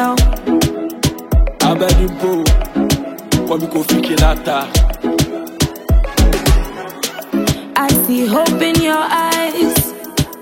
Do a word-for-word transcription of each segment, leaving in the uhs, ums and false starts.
yo. Abedimpo, come go fikinata. I see hope in your eyes.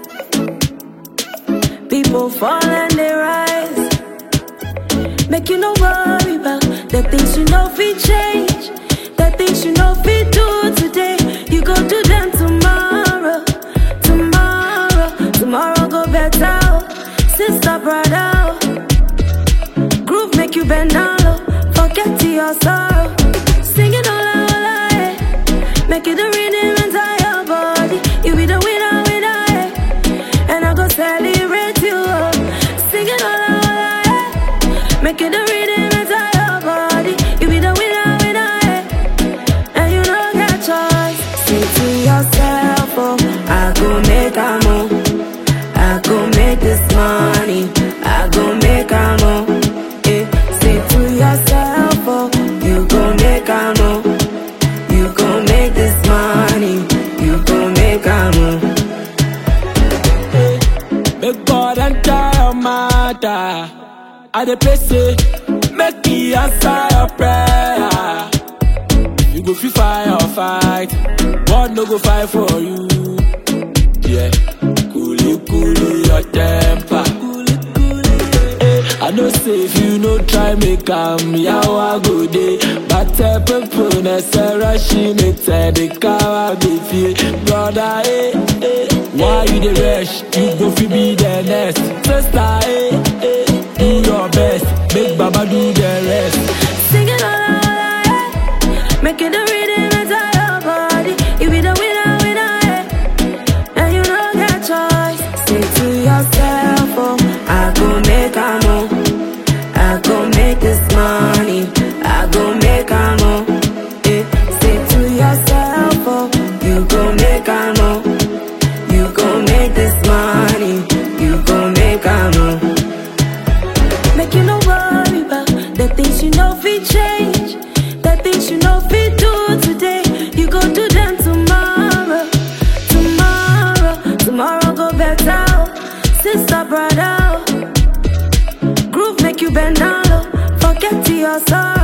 People fall and they rise. Make you no worry about the things you know we change. The things you know we do today, you go do them tomorrow. Tomorrow, tomorrow go better. Sister, brother, groove make you bend down low. Forget to your sorrow. Sing it all out, all out, eh. Make it the rhythm inside your body. You be the winner, winner, eh. And I go celebrate you, oh. Sing it all out, all out, eh. Make it the rhythm inside your body. You be the winner, winner, eh. And you don't get choice. Say to yourself, oh, I go make a move. I go make this money. I go make a move. Eh. Say to yourself, oh, you go make a move. You go make this money. You go make a move. Make God enter your matter. I dey pray say, make He answer your prayer. You go free fire or fight, God no go fight for you. Yeah, coolly coolly your temper. I know say if you no try make am, yawa go dey. But eh, people necessary she need to the car be feel. Brother, eh, eh, why you dey rush? You go fi be the next. Sister, eh, eh, do your best. Make Baba do the rest. Sing it all out, all out, eh. Make it the rhythm inside your body. You be the winner, winner, eh. And you don't get choice. Say to yourself, oh, I go make a move. I go make this money. I go make a move. Eh. Say to yourself, oh, you go make a move. You go make this money. You go make a move. Make you no worry about the things you know we change. The things you know we do today, you go do them tomorrow. Tomorrow, tomorrow go better. Sister, brother, groove make you bend down low. Forget to your sorrow.